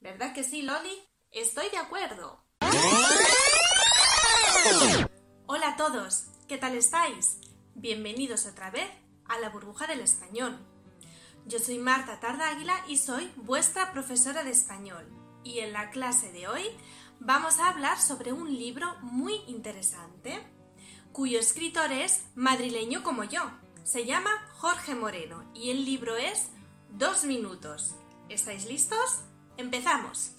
¿Verdad que sí, Loli? Estoy de acuerdo. Hola a todos, ¿qué tal estáis? Bienvenidos otra vez a la burbuja del español. Yo soy Marta Tardáguila y soy vuestra profesora de español. Y en la clase de hoy vamos a hablar sobre un libro muy interesante, cuyo escritor es madrileño como yo. Se llama Jorge Moreno y el libro es 2 minutos. ¿Estáis listos? ¡Empezamos!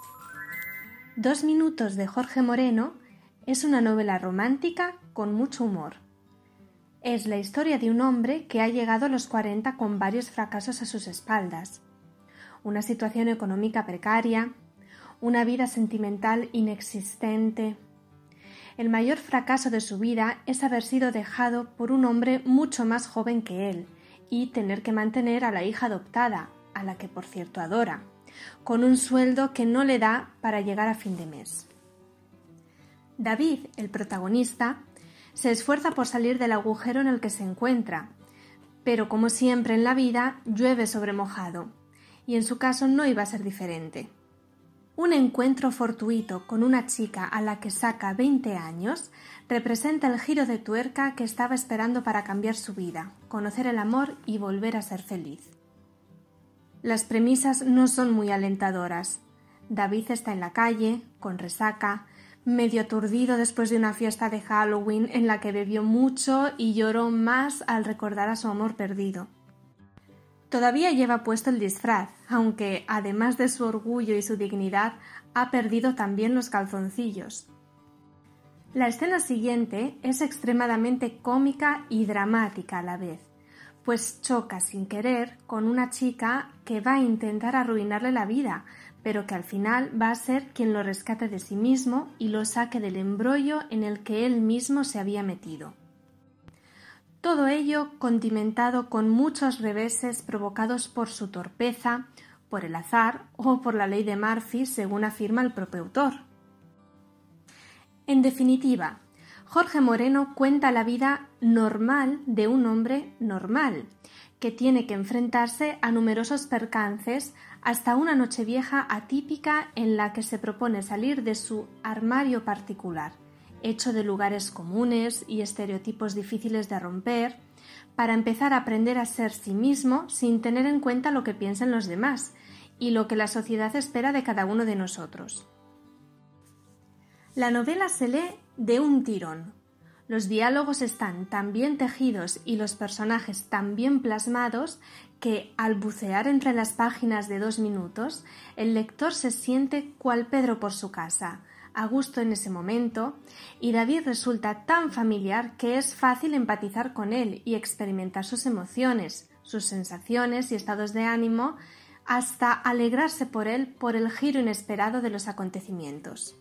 2 minutos de Jorge Moreno es una novela romántica con mucho humor. Es la historia de un hombre que ha llegado a los 40 con varios fracasos a sus espaldas, una situación económica precaria, una vida sentimental inexistente. El mayor fracaso de su vida es haber sido dejado por un hombre mucho más joven que él y tener que mantener a la hija adoptada, a la que por cierto adora, con un sueldo que no le da para llegar a fin de mes. David, el protagonista, se esfuerza por salir del agujero en el que se encuentra, pero como siempre en la vida llueve sobre mojado, y en su caso no iba a ser diferente. Un encuentro fortuito con una chica a la que saca 20 años representa el giro de tuerca que estaba esperando para cambiar su vida, conocer el amor y volver a ser feliz. Las premisas no son muy alentadoras. David está en la calle, con resaca, medio aturdido después de una fiesta de Halloween en la que bebió mucho y lloró más al recordar a su amor perdido. Todavía lleva puesto el disfraz, aunque, además de su orgullo y su dignidad, ha perdido también los calzoncillos. La escena siguiente es extremadamente cómica y dramática a la vez, pues choca sin querer con una chica que va a intentar arruinarle la vida, pero que al final va a ser quien lo rescate de sí mismo y lo saque del embrollo en el que él mismo se había metido. Todo ello condimentado con muchos reveses provocados por su torpeza, por el azar o por la ley de Murphy, según afirma el propio autor. En definitiva, Jorge Moreno cuenta la vida normal de un hombre normal, que tiene que enfrentarse a numerosos percances hasta una nochevieja atípica en la que se propone salir de su armario particular, hecho de lugares comunes y estereotipos difíciles de romper, para empezar a aprender a ser sí mismo sin tener en cuenta lo que piensan los demás y lo que la sociedad espera de cada uno de nosotros. La novela se lee de un tirón. Los diálogos están tan bien tejidos y los personajes tan bien plasmados que, al bucear entre las páginas de 2 minutos, el lector se siente cual Pedro por su casa, a gusto en ese momento, y David resulta tan familiar que es fácil empatizar con él y experimentar sus emociones, sus sensaciones y estados de ánimo, hasta alegrarse por él por el giro inesperado de los acontecimientos.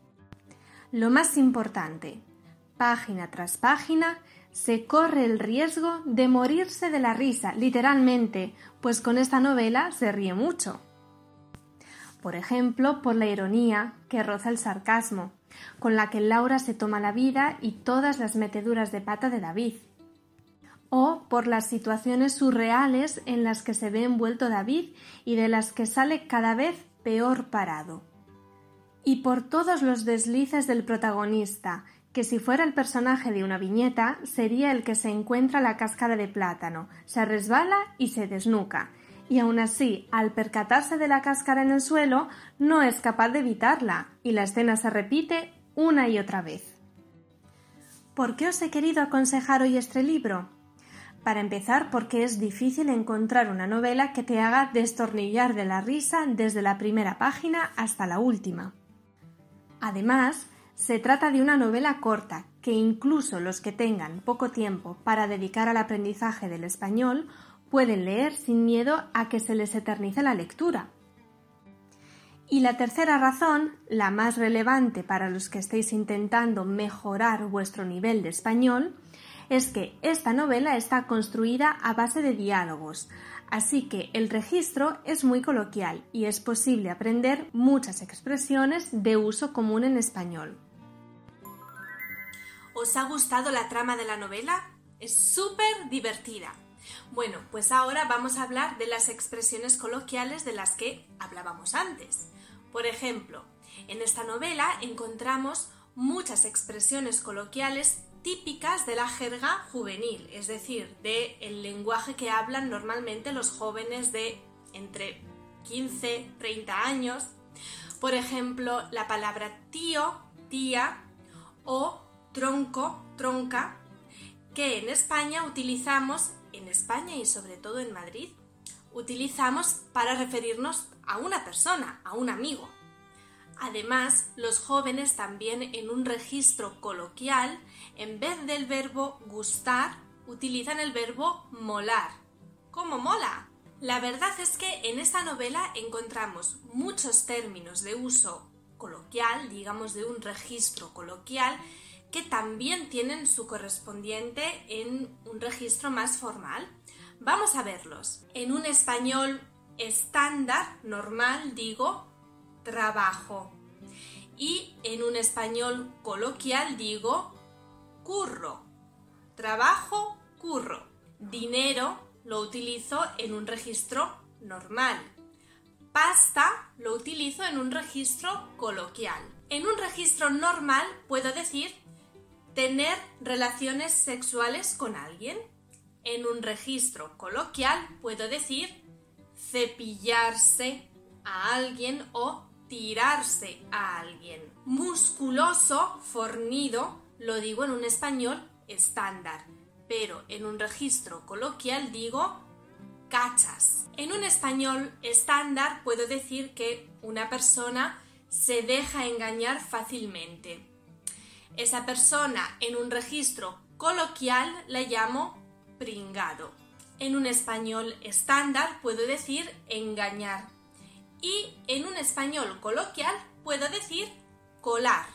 Lo más importante, página tras página, se corre el riesgo de morirse de la risa, literalmente, pues con esta novela se ríe mucho. Por ejemplo, por la ironía, que roza el sarcasmo, con la que Laura se toma la vida y todas las meteduras de pata de David. O por las situaciones surreales en las que se ve envuelto David y de las que sale cada vez peor parado. Y por todos los deslices del protagonista, que si fuera el personaje de una viñeta, sería el que se encuentra la cáscara de plátano, se resbala y se desnuca. Y aún así, al percatarse de la cáscara en el suelo, no es capaz de evitarla, y la escena se repite una y otra vez. ¿Por qué os he querido aconsejar hoy este libro? Para empezar, porque es difícil encontrar una novela que te haga destornillar de la risa desde la primera página hasta la última. Además, se trata de una novela corta, que incluso los que tengan poco tiempo para dedicar al aprendizaje del español pueden leer sin miedo a que se les eternice la lectura. Y la tercera razón, la más relevante para los que estéis intentando mejorar vuestro nivel de español, es que esta novela está construida a base de diálogos, así que el registro es muy coloquial y es posible aprender muchas expresiones de uso común en español. ¿Os ha gustado la trama de la novela? Es súper divertida. Bueno, pues ahora vamos a hablar de las expresiones coloquiales de las que hablábamos antes. Por ejemplo, en esta novela encontramos muchas expresiones coloquiales típicas de la jerga juvenil, es decir, del lenguaje que hablan normalmente los jóvenes de entre 15 y 30 años. Por ejemplo, la palabra tío, tía o tronco, tronca, que en España utilizamos, en España y sobre todo en Madrid, utilizamos para referirnos a una persona, a un amigo. Además, los jóvenes también en un registro coloquial, en vez del verbo gustar, utilizan el verbo molar. ¿Cómo mola? La verdad es que en esta novela encontramos muchos términos de uso coloquial, digamos de un registro coloquial, que también tienen su correspondiente en un registro más formal. Vamos a verlos. En un español estándar, normal, digo trabajo. Y en un español coloquial digo curro. Trabajo, curro. Dinero lo utilizo en un registro normal. Pasta lo utilizo en un registro coloquial. En un registro normal puedo decir tener relaciones sexuales con alguien. En un registro coloquial puedo decir cepillarse a alguien o tirarse a alguien. Musculoso, fornido, lo digo en un español estándar, pero en un registro coloquial digo cachas. En un español estándar puedo decir que una persona se deja engañar fácilmente. Esa persona en un registro coloquial la llamo pringado. En un español estándar puedo decir engañar. Y en un español coloquial puedo decir colar.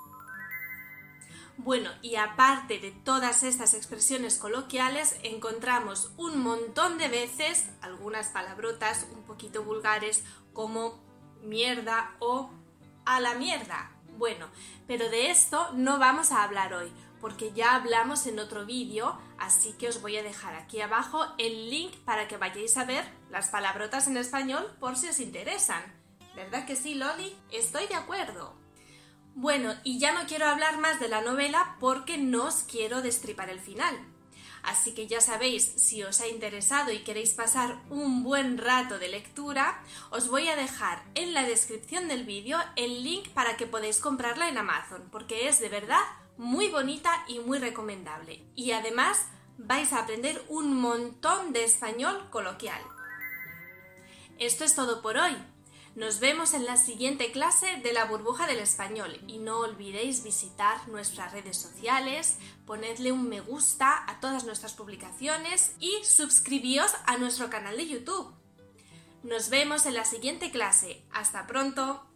Bueno, y aparte de todas estas expresiones coloquiales, encontramos un montón de veces algunas palabrotas un poquito vulgares como mierda o a la mierda. Bueno, pero de esto no vamos a hablar hoy, porque ya hablamos en otro vídeo, así que os voy a dejar aquí abajo el link para que vayáis a ver las palabrotas en español por si os interesan. ¿Verdad que sí, Loli? Estoy de acuerdo. Bueno, y ya no quiero hablar más de la novela porque no os quiero destripar el final. Así que ya sabéis, si os ha interesado y queréis pasar un buen rato de lectura, os voy a dejar en la descripción del vídeo el link para que podáis comprarla en Amazon, porque es de verdad muy bonita y muy recomendable. Y además vais a aprender un montón de español coloquial. Esto es todo por hoy. Nos vemos en la siguiente clase de la burbuja del español y no olvidéis visitar nuestras redes sociales, ponedle un me gusta a todas nuestras publicaciones y suscribíos a nuestro canal de YouTube. Nos vemos en la siguiente clase. ¡Hasta pronto!